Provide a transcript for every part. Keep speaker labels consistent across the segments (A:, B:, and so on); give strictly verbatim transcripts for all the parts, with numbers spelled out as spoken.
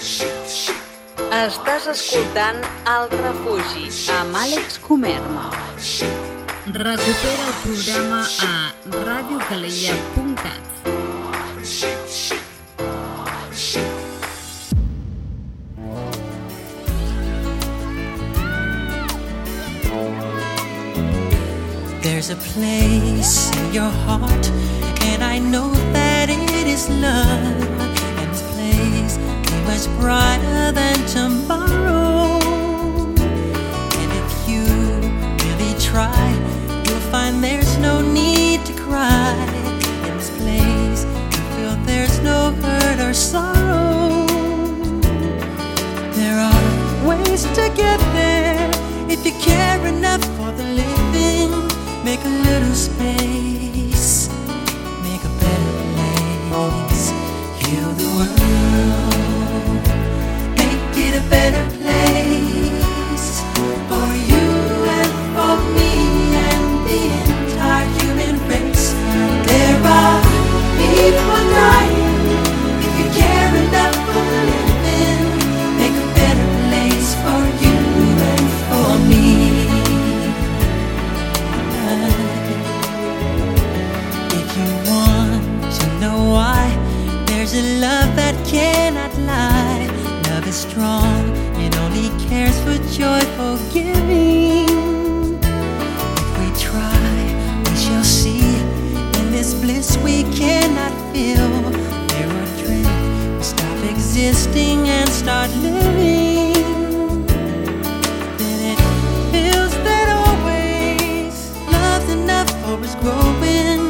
A: Estàs escoltant El Refugi amb Àlex Comerma.
B: Recupera el programa a radio calella punt cat.
C: There's a place in your heart, and I know that it is love. And this place is much brighter than tomorrow. And if you really try, you'll find there's no need to cry. In this place, you feel there's no hurt or sorrow. There are ways to get there if you care enough for the living. Make a little space, make a better place. Heal the world, make it a better place for you and for me and the entire human race. There are people dying. If you care enough for the living, make a better place for you and for me. There's a love that cannot lie. Love is strong, it only cares for joyful giving. If we try, we shall see. In this bliss we cannot feel. There are dreams, we stop existing and start living. Then it feels that always love's enough for us growing.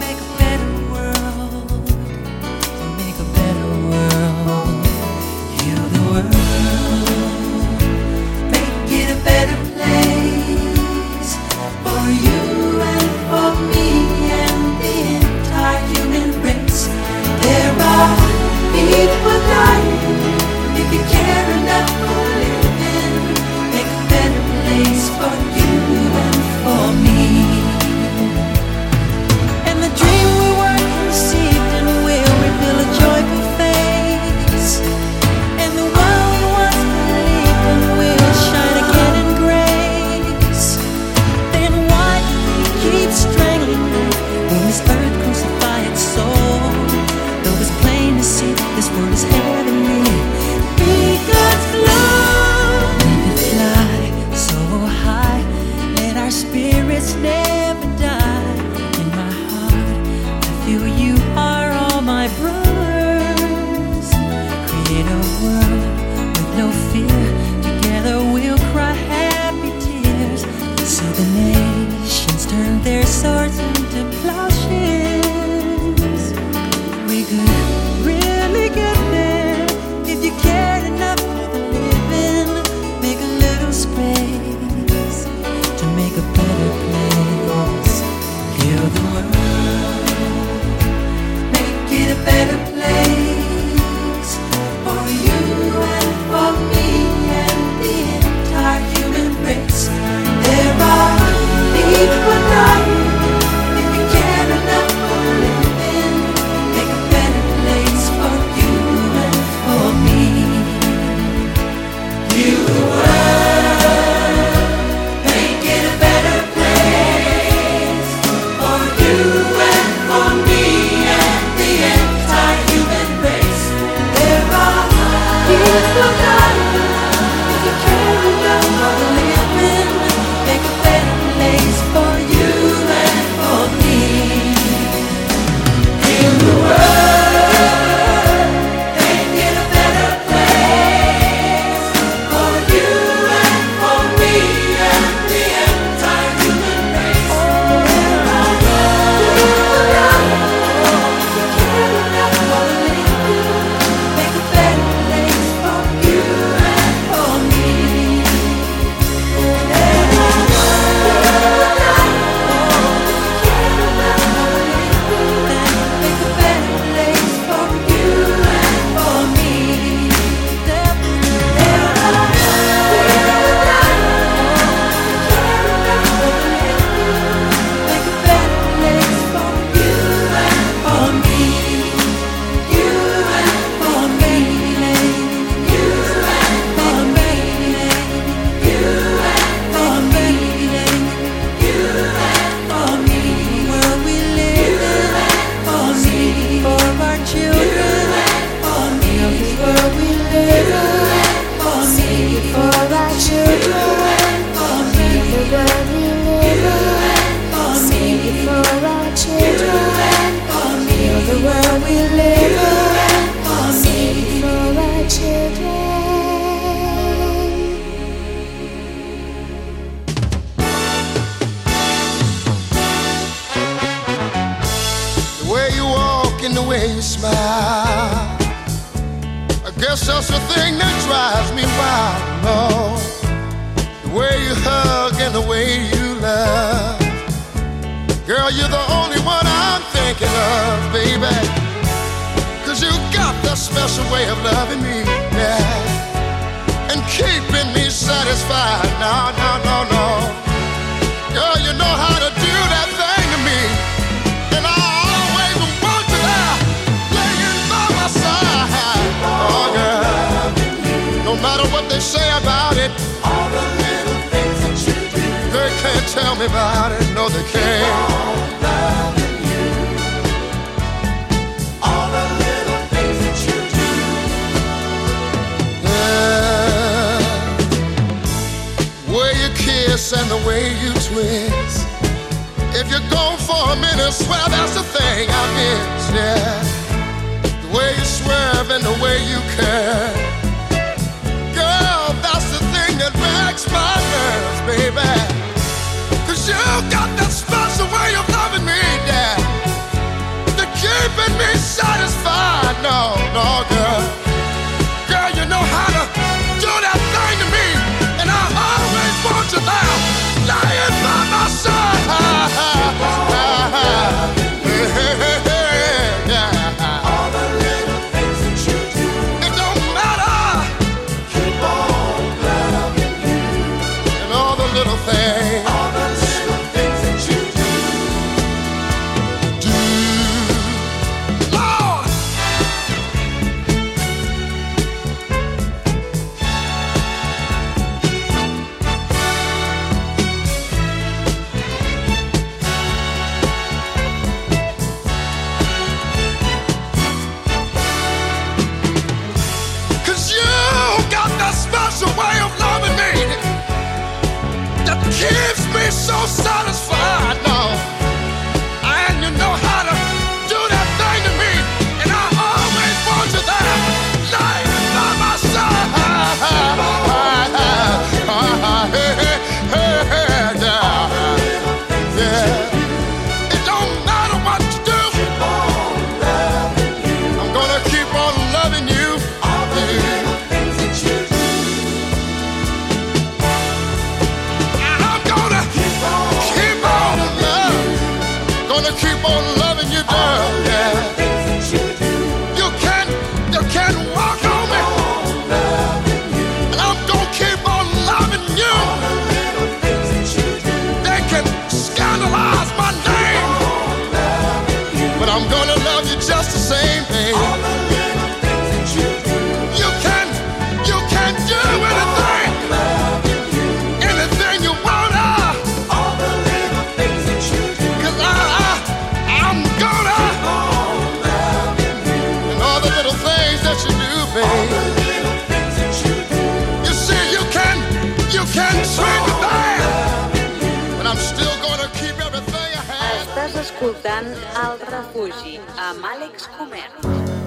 C: People dying. If you care enough for living, make a better place for you and for me. And the dream we were conceived in will reveal a joyful face. And the world we once believed in will shine again in grace. Then why keep strangling me when this earth crucify its soul? Though it's plain to see this world is heavenly. Be God's love. Let it fly so high. Let our spirits never die. In my heart, I feel you are all my brothers. Create a world with no fear. Together we'll cry happy tears. See the nations turn their swords into plowshares. We could really get there if you cared enough for the living. Make a little space to make a better place. Heal the world, make it a better place for you and for me and the entire human race. There are people dying. If you care enough for the living, make a better place for you and for me. Heal the world, make it a better place for you and for me and the entire human race. There are people dying. If you care enough for the living, make a better place for you and for me. Heal the world, make it a better place for you and for me and the entire human race. There are people dying. If you care enough for the living, make a better place for you
D: There's just a thing that drives me wild, no. The way you hug and the way you love. Girl, you're the only one I'm thinking of, baby. Cause you got that special way of loving me, yeah. And keeping me satisfied, no, no, no, no. Girl, you know how to do that thing to me. And I always want you there, laying by my side. Oh, girl, no matter what they say about it, all the little things that you do, they can't tell me about it, no they can't. All loving you, all the little things that you do. Yeah, way you kiss and the way you twist. If you're gone for a minute, swear that's the thing I miss, yeah. The way you swerve and the way you care. Girl, that's the thing that breaks my nerves, baby. Cause you got that special way of loving me, yeah. They're keeping me satisfied, no, no, girl. Girl, you know how to do that thing to me. And I always want you there, lying by my side. All the little things that you do, it don't matter. Keep on loving you. And all the little things, all the little things that you do, do, Lord. Cause you got that special way of loving me that keeps me so satisfied now. And you know how to do that thing to me. And I always want you there, lying by my side. Yeah. It don't matter what you do, I'm gonna keep on loving you. All the little things that you do, and I'm gonna keep on, keep on loving, gonna keep on loving you, girl. Yeah. You can, you can walk on me, and I'm gonna keep on loving you. They can scandalize my name, but I'm gonna love you just the same, baby. You can, you can do anything, anything you wanna. Cause I, I, I'm gonna, and all the little things that you do, baby. You see, you can, you can treat me bad, but I'm still gonna keep everything I have.
A: Estàs escoltant El Refugi amb Àlex Comerç.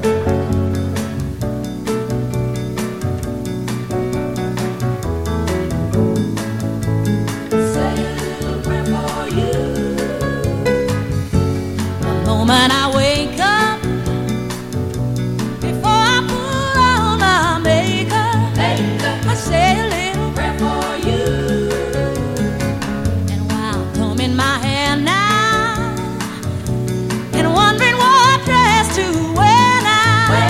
C: The moment I wake up, before I put on my makeup, I say a little prayer for you. And while combing my hair now, and wondering what dress to wear now,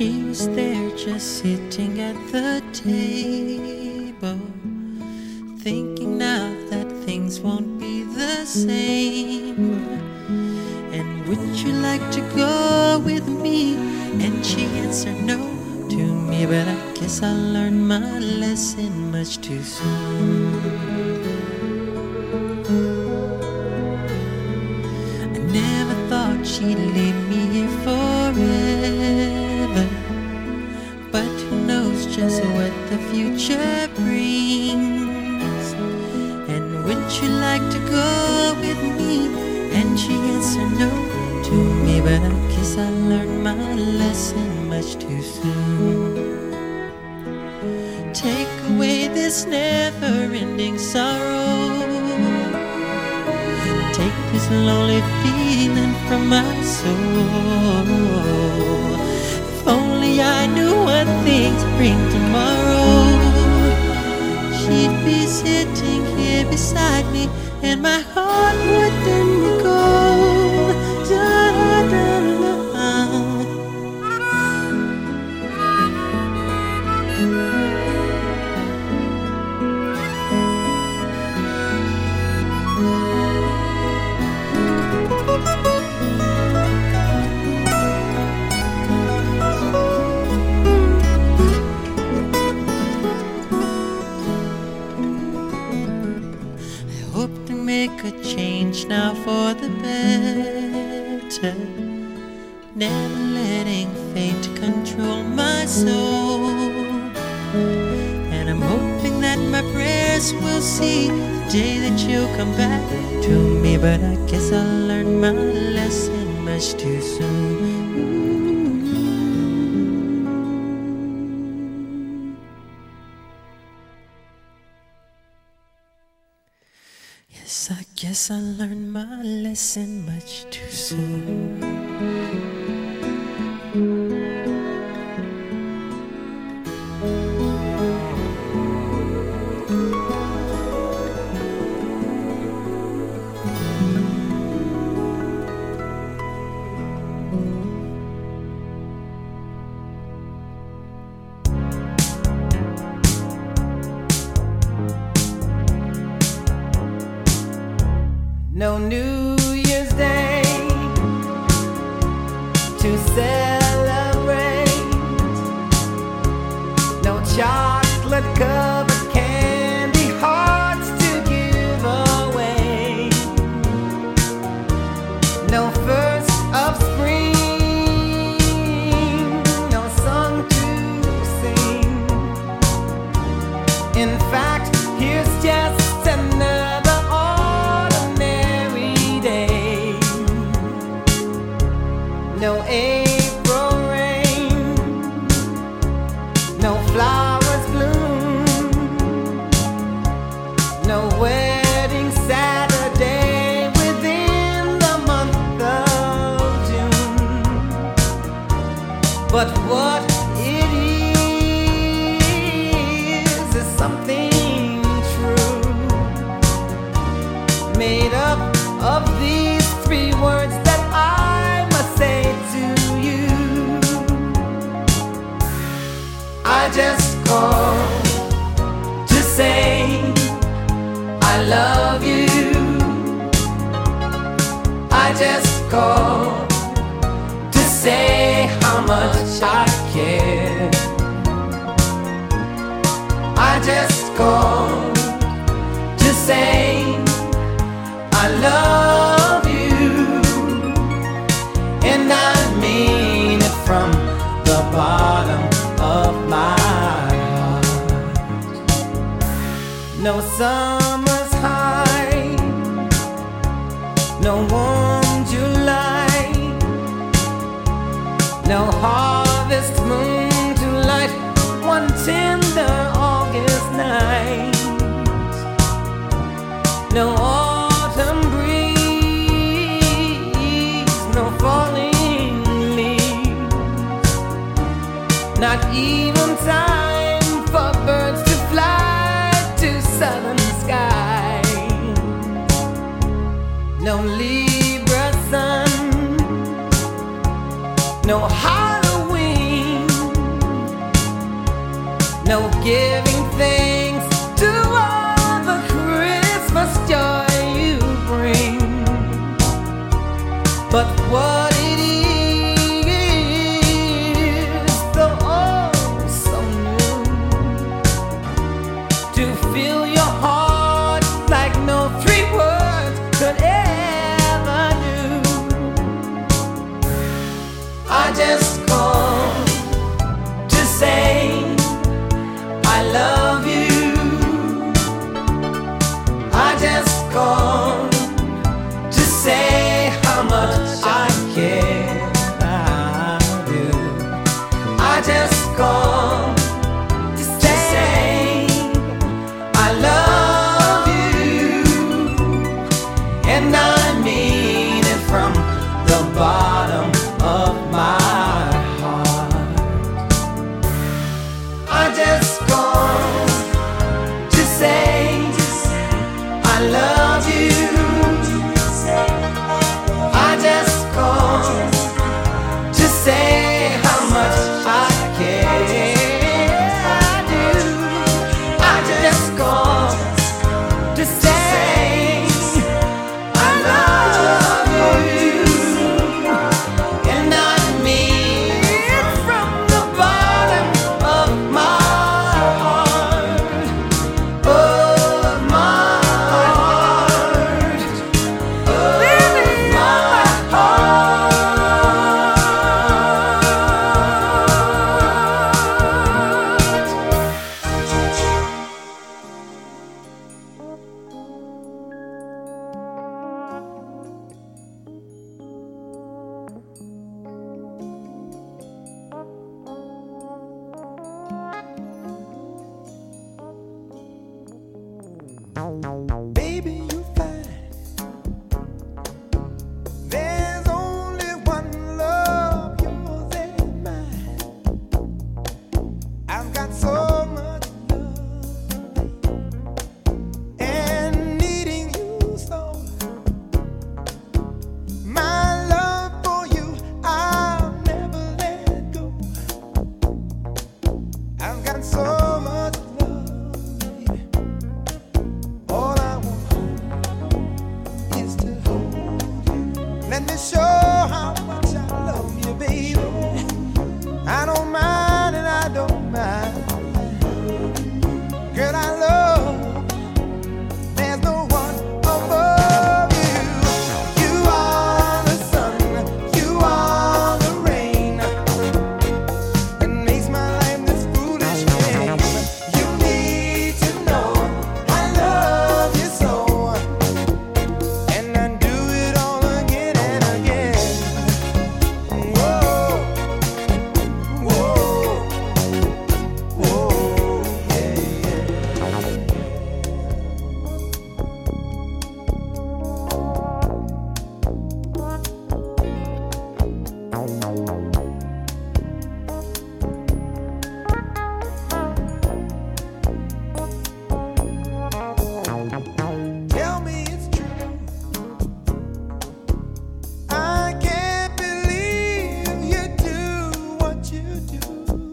C: She was there just sitting at the table, thinking now that things won't be the same. And would you like to go with me? And she answered no to me, but I guess I learned my lesson much too soon. I never thought she'd leave me here forever, but who knows just what the future brings. And would you like to go with me? And she answered no to me, but I guess I learned my lesson much too soon. Take away this never-ending sorrow, take this lonely feeling from my soul. If only I knew what things bring tomorrow, she'd be sitting here beside me, and my heart wouldn't go. Da, da, da, da. Make a change now for the better, never letting fate control my soul. And I'm hoping that my prayers will see the day that you'll come back to me, but I guess I learned my lesson much too soon. Yes, I guess I learned my lesson much too soon.
E: No New Year's Day to celebrate, no chocolate covered candy hearts to give away, no first of spring, no song to sing. In fact, here's just another no April rain, no flowers bloom, no wedding Saturday within the month of June. But what it is is something true, made up of these three words that I must say to you. I just called to say I love you. I just called to say how much I care. I just called to say I love you, and I mean it from the bottom of my heart. No summer's high, no warm July, no harvest moon to light one tender August night, no autumn breeze, no falling leaves, not even time for birds to fly to southern skies, no Libra sun, no Halloween, no giving thanks to all the Christmas joy you bring. But what it is, the oh so new, to fill your heart like no three words could ever do. I just called to say I love you. I just called to say how much I care. I do. I just called to say I love you, and I mean it from the bottom of my heart. I just called to say I love you. I just called to say how much I care. I do. I just called to say I love you, and I mean it from the bottom of my heart, of my heart, of my heart. Baby, you fine. There's only one love, yours and mine. I've got so much love and needing you so. My love for you, I'll never let go. I've got so much love, baby. All I want is to hold you. Let me show how much I love you, baby. I don't mind and I don't mind. Girl, I love. There's no one above you. You are the sun, you are the rain that makes my life this foolish game. You need to know I love you so, and I do it all again and again. Whoa, whoa, whoa, yeah, yeah. Tell me it's true. I can't believe you do what you do.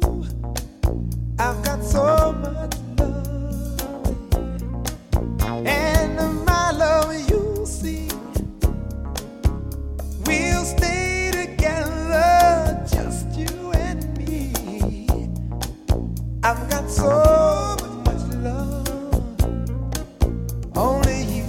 E: I've got so much love, and my love you see. We'll stay together, just you and me. I've got so much love, only you.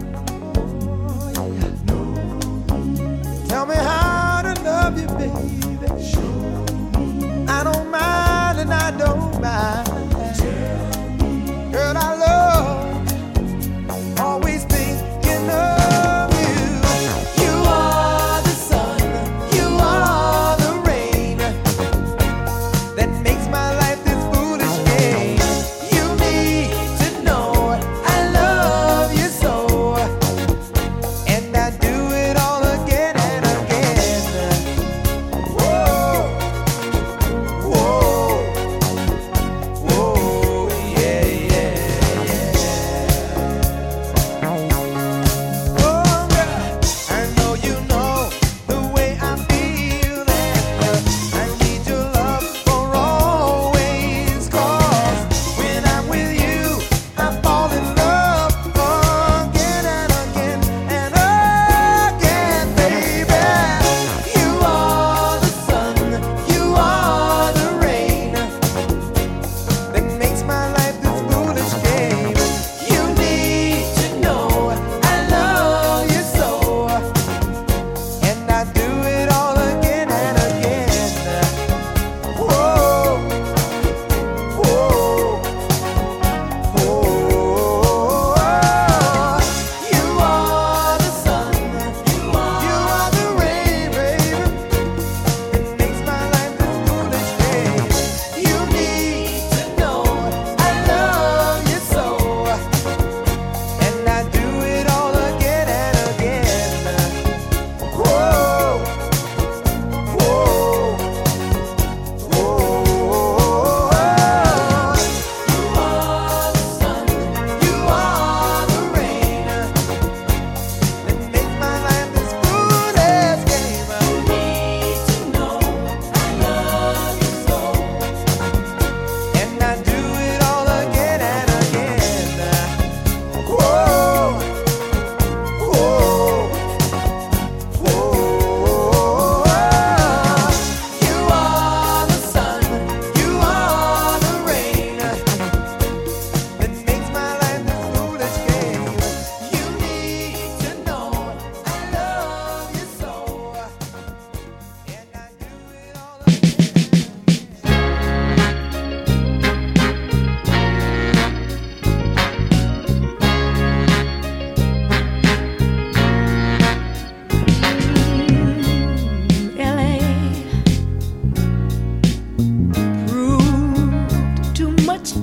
E: Tell me how to love you, baby. I don't mind and I don't mind. Girl, I love, always thinking of you. You are the sun, you are the rain that makes my life this foolish game. You need to know I love you so, and I do it all again and again. Whoa.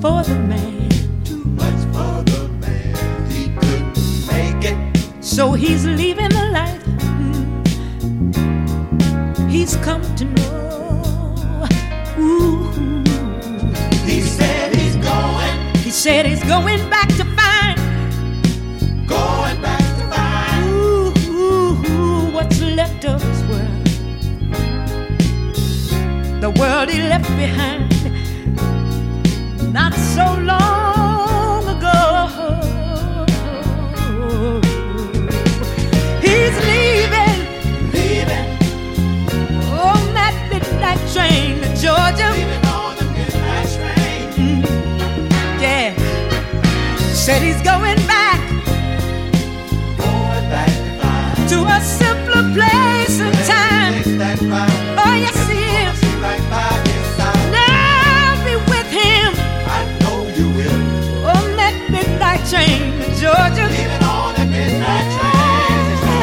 C: for the man.
E: Too much for the man. He couldn't make it.
C: So he's leaving the life he's come to know. Ooh.
E: He said he's going.
C: He said he's going back to find.
E: Going back to find.
C: Ooh, ooh, ooh, what's left of his world. The world he left behind not so long ago. He's leaving,
E: Leaving.
C: on that midnight train to Georgia.
E: Leaving on the midnight train.
C: Mm, yeah, said he's going back
E: Going back to find.
C: to a simpler place and time.
E: Takes that ride.
C: Oh yes, he is.
E: Right by his side.
C: Now be with him
E: I know you will.
C: on that midnight train to Georgia.
E: Leaving on the midnight train.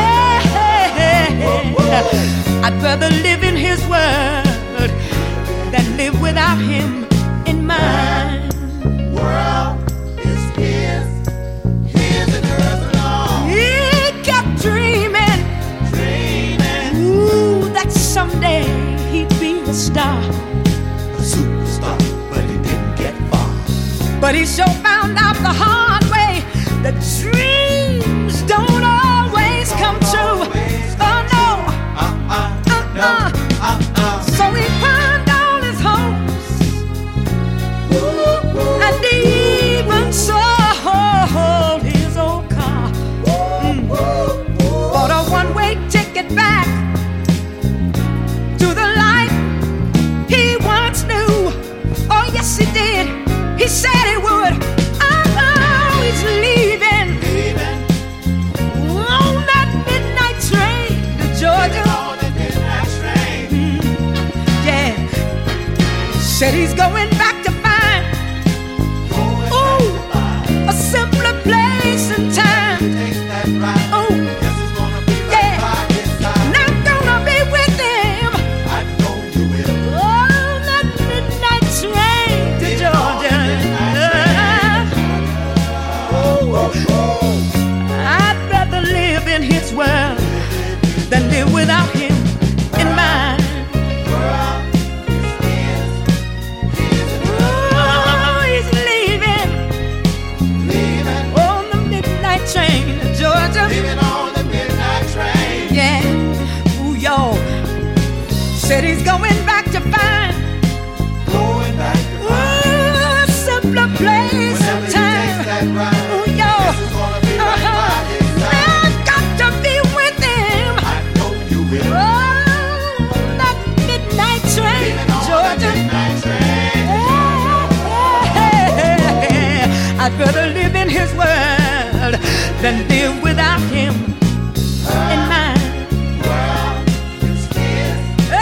C: I'd rather live in his world than live without him in mine.
E: World is his. His and hers alone.
C: He kept dreaming,
E: Dreaming.
C: ooh, that someday he'd be a star.
E: A superstar, but he didn't get far.
C: But he sure found out the hard way that dreams don't always come true. Oh no,
E: Uh-uh. No.
C: uh-uh.
E: Uh-uh.
C: So he pawned all his hopes, and he even sold his old car. Mm. Bought a one-way ticket back to the life he once knew. Oh yes, he did. He said he would. Oh, he's leaving
E: Leaving
C: on that midnight train to Georgia.
E: on the midnight train.
C: Yeah, said he's going back to find,
E: Going
C: ooh,
E: back to find.
C: a simpler place and time.
E: Takes that ride.
C: Oh,
E: Guess it's gonna be right
C: yeah.
E: by his side.
C: And I'm gonna be with him
E: I know you will.
C: on that midnight train to Georgia. I'd rather live in his world than live without him in mine. Oh, he's leaving on the midnight train to Georgia.
E: Leaving on the midnight train.
C: Yeah, ooh, y'all. Said he's going back to find,
E: Going back to
C: ooh, a simpler place
E: whenever
C: and
E: he
C: time.
E: takes that ride.
C: Ooh, y'all.
E: Guess it's gonna be right
C: Uh-huh.
E: by his side.
C: I've got to be with him
E: I know you will.
C: on that midnight train
E: Leaving
C: to
E: on the
C: Georgia.
E: midnight train.
C: I'd rather live in his world than live without him in mine.
E: World is his.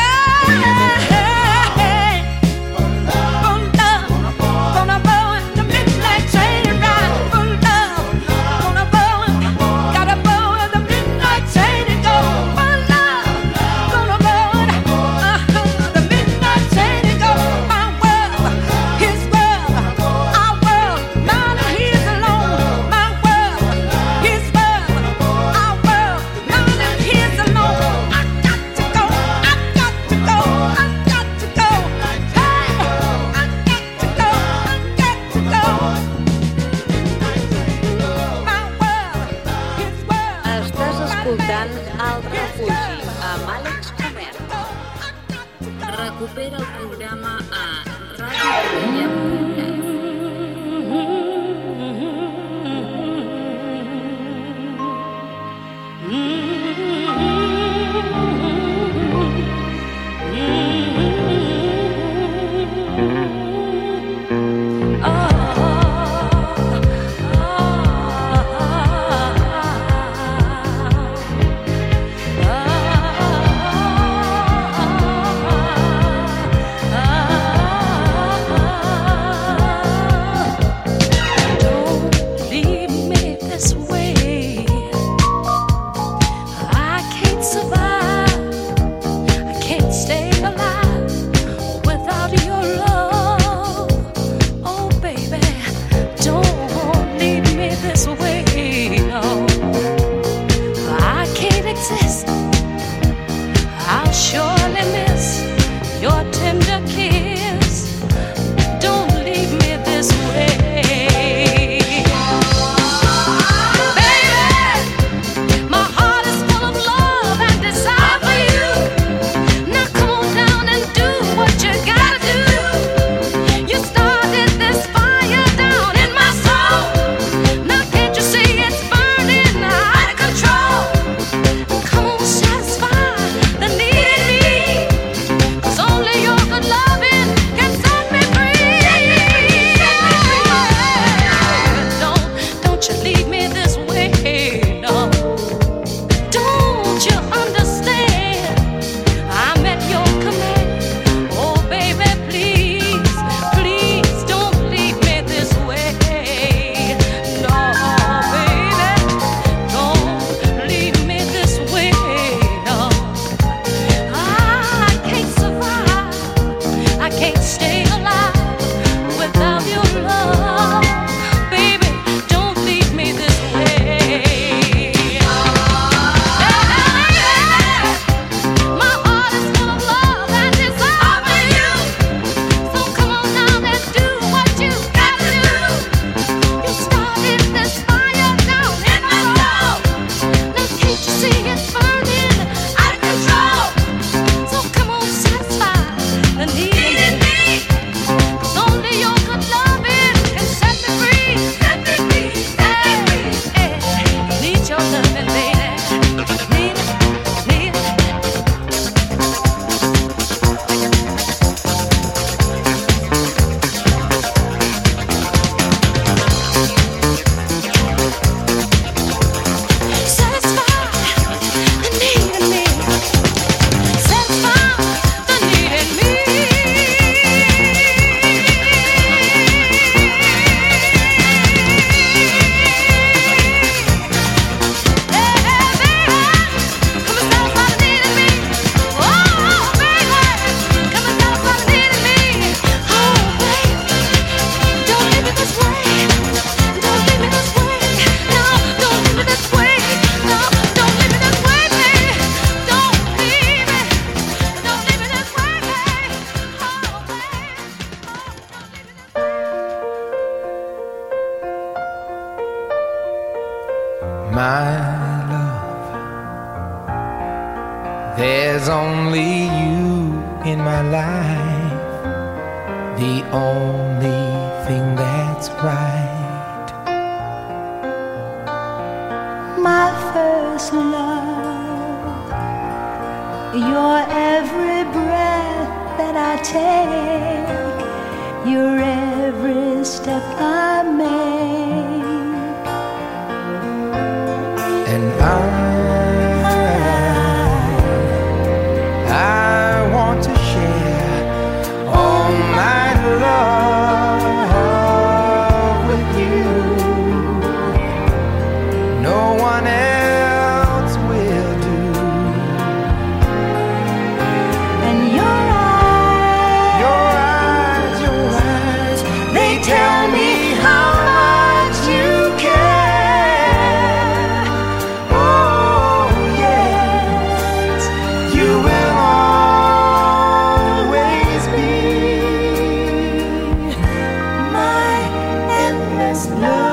C: Hey,
E: For love.
C: for love,
E: Gonna board.
C: gonna board the midnight train ride. For love, gonna board, gotta board the midnight train and go. For love, gonna board, uh-huh, the midnight train and go. My world, his world, our world, mine and his alone. My world, his world, our world, mine and his alone. I got to go, I got to go, I got to go. Hey, I got to go, I got to go. My world, his world.
A: Estàs escoltant El Refugi amb Àlex Comer.
B: Recupera el programa a radio calella punt cat.
C: Ah
F: There's only you in my life, the only thing that's right.
C: My first love, your every breath that I take, your every step I make,
F: and I, I want to share all my love with you. No one else will do.
C: and your eyes,
F: Your eyes, your eyes,
C: they tell me how much you care.
F: oh yes, you will always be
C: My endless love.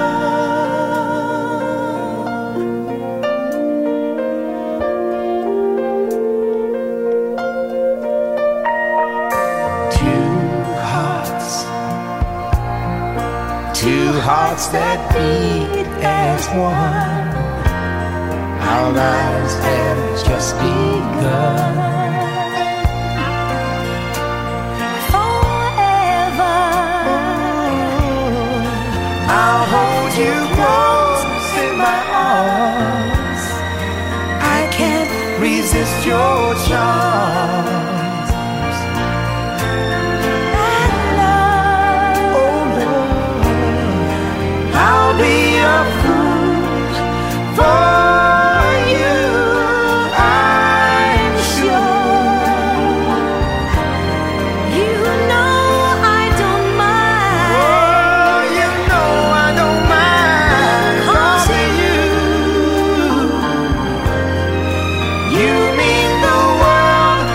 F: two hearts, two hearts that beat as one. Our lives have just begun.
C: Forever,
F: I'll hold you close in my arms. I can't resist your charms.
C: that love,
F: Oh Lord, I'll be a fool for you, I'm sure.
C: you know I don't mind.
F: Oh, you know I don't mind causing you. You mean the world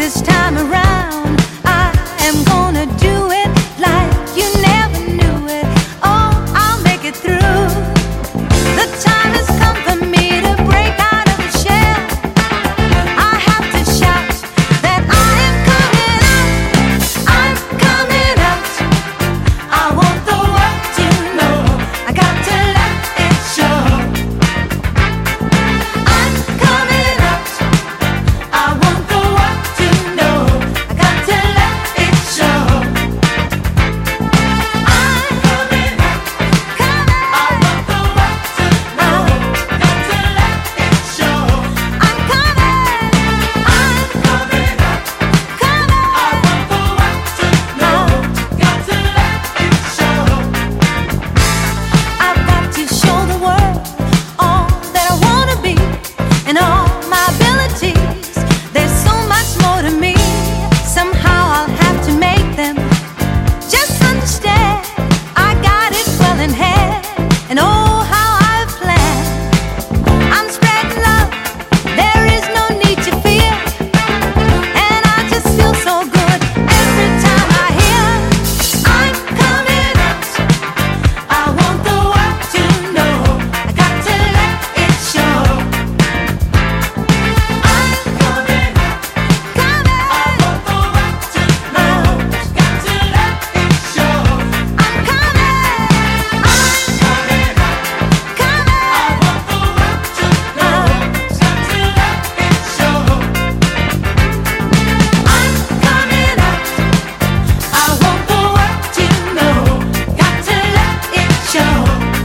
C: this time around. I am gonna do it like you never knew it. Oh, I'll make it through. The time has come for me to break out of the shell. I have to shout that I am coming out. I'm coming out. I want the world to know. I got to let it show. I'm coming out. I want the world to know. I got to let it show. I'm coming out. Coming. I want the world to know. Got to let it show. I'm coming. I'm coming out. Coming. I want the world to know. Got to let it show. I've got to show the world all that I wanna be and all my abilities. There's so much more to me. Somehow I'll have to make them just understand. I got it well in hand, and oh, how I've planned. I'm spreading love. There is no need to fear, and I just feel so good every time I hear I'm coming out. I want the world to know. I got to let it show. I'm coming out. Coming. I want the world to know. Got to let it show. I'm coming. I'm coming out. Coming. I want the world to know. Got to let it show. I'm coming out. I want the world to know. Got to let it show.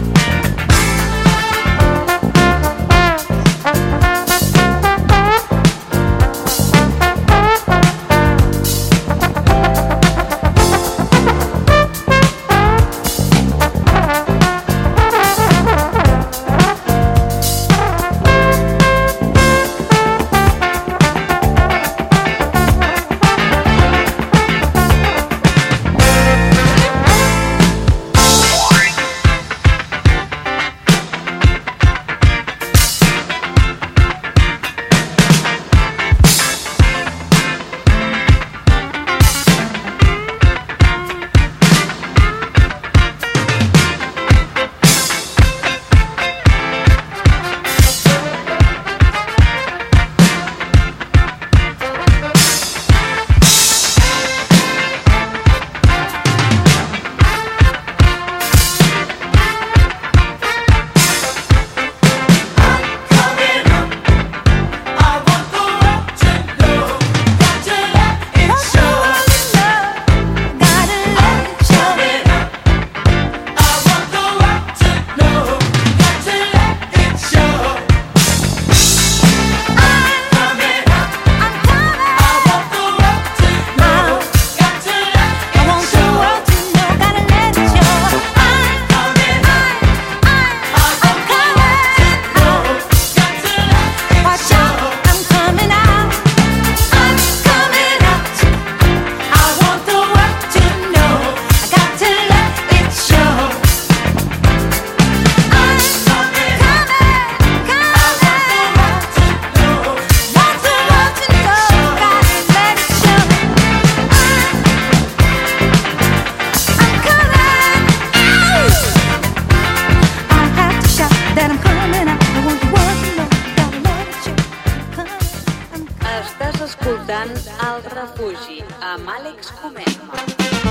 A: Estàs escoltant El Refugi amb Àlex Comerma.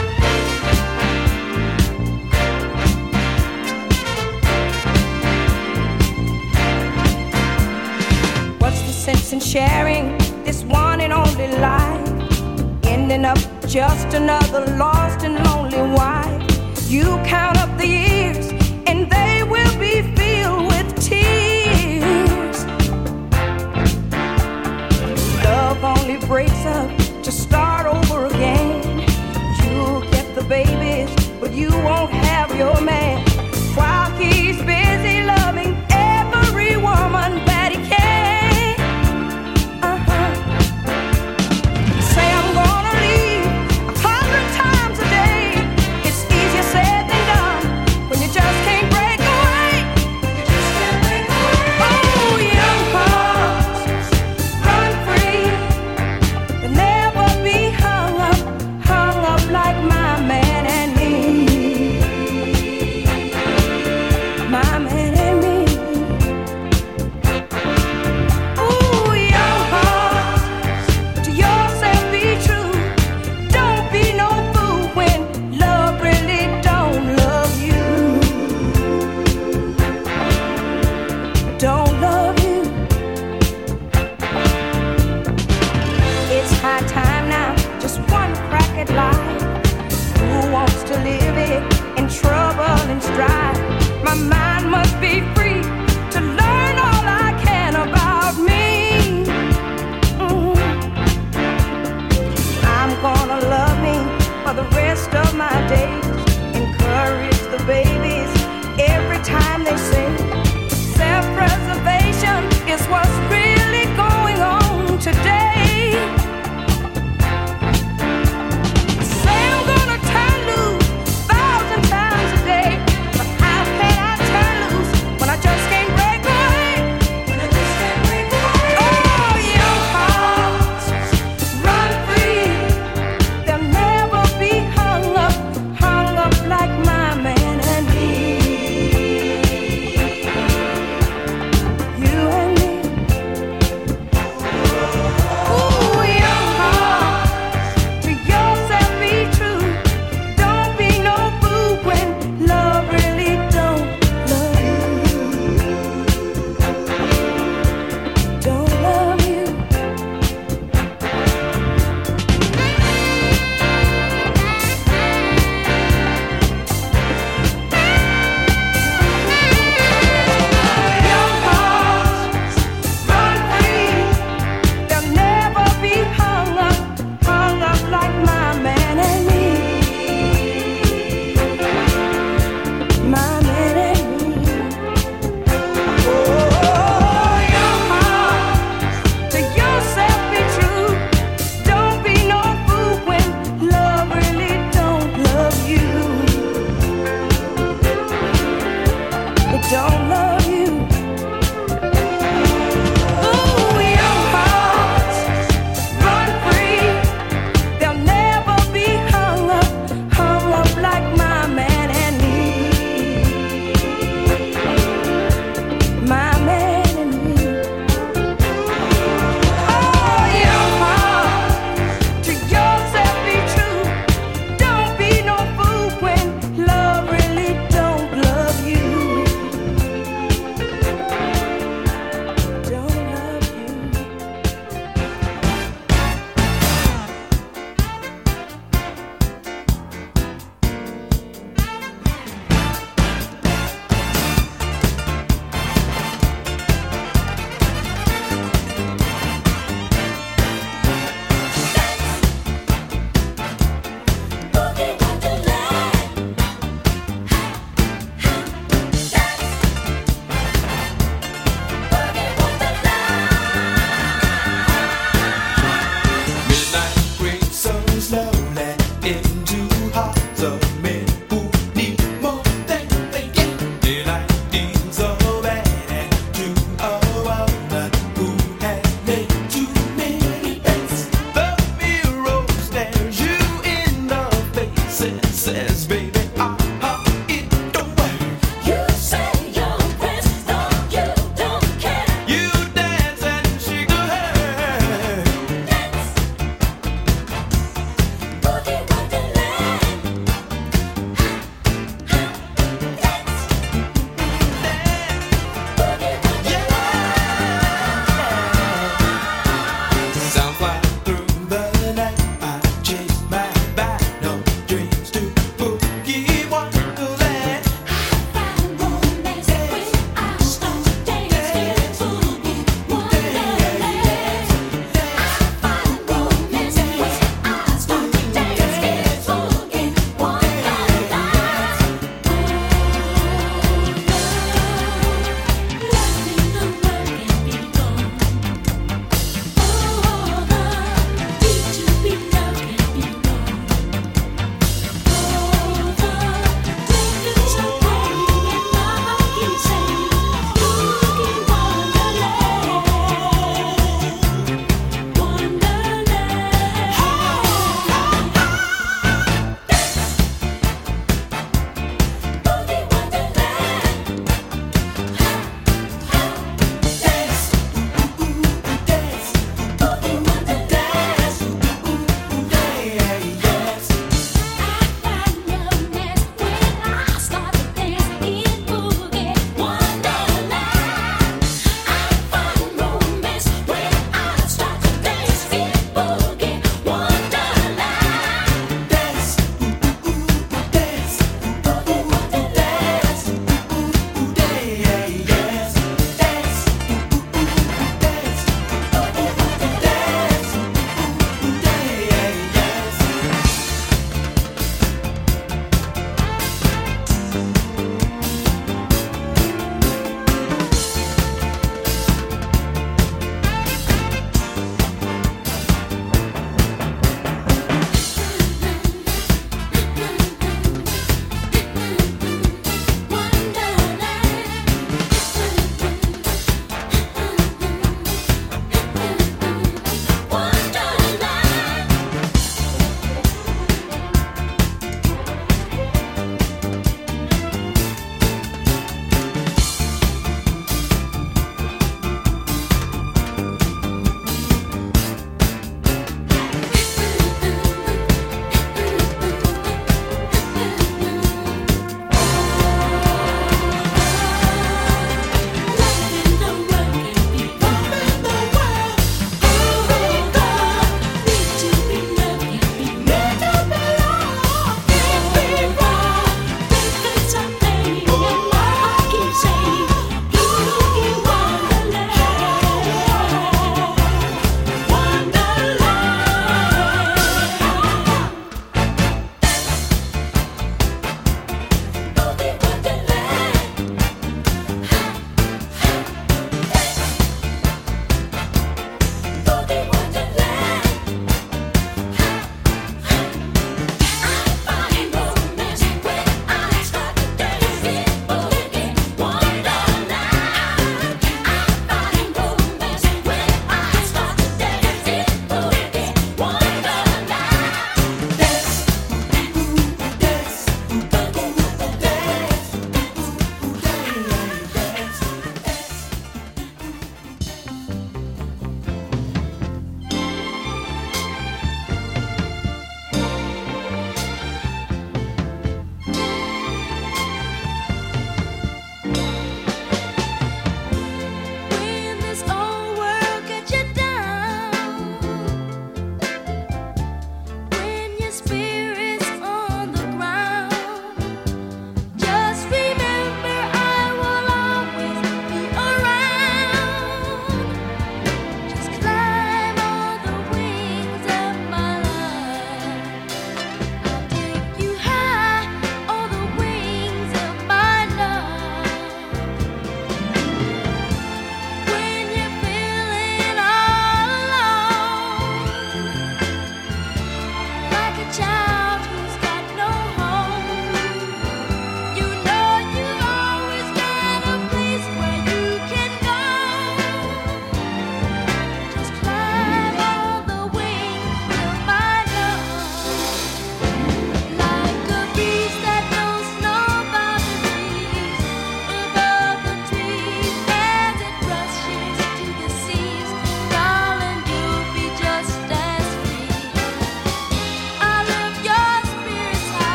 G: What's the sense in sharing this one and only life? Ending up just another lost and lonely wife. You count up the years and they will be filled with tears. Love only breaks up to start over again. You'll get the babies, but you won't have your man. While he's busy loving every woman that he can. Uh-huh. Say I'm gonna leave a hundred times a day. It's easier said than done when you just can't break away. You just can't break away. Oh, young hearts run free. They never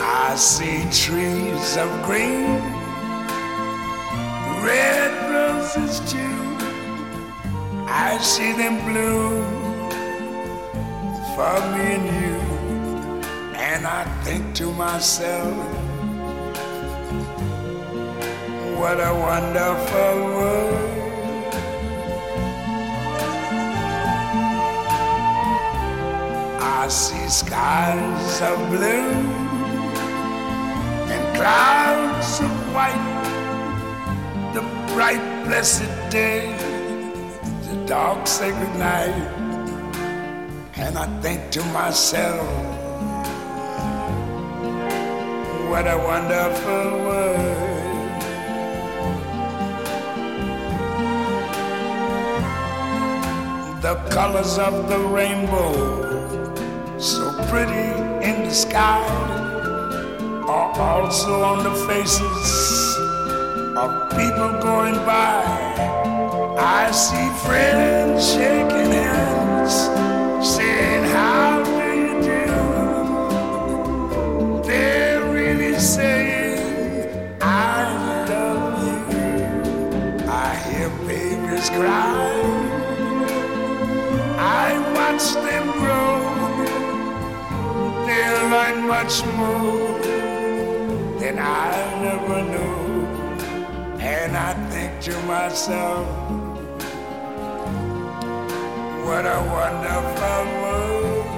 F: I see trees of green, red roses too. I see them bloom for me and you. And I think to myself, what a wonderful world. I see skies of blue and clouds of white, the bright blessed day, the dark sacred night. And I think to myself, what a wonderful world. The colors of the rainbow, so pretty in the sky, are also on the faces of people going by. I see friends shaking hands, saying, how do you do? They're really saying, I love you. I hear babies cry, I watch them grow. They'll learn much more than I never knew. And I think to myself, what a wonderful world.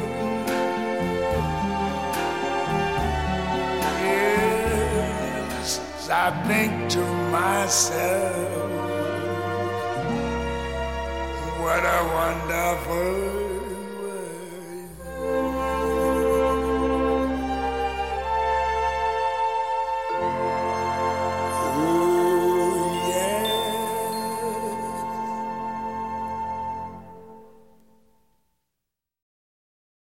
F: Yes, I think to myself,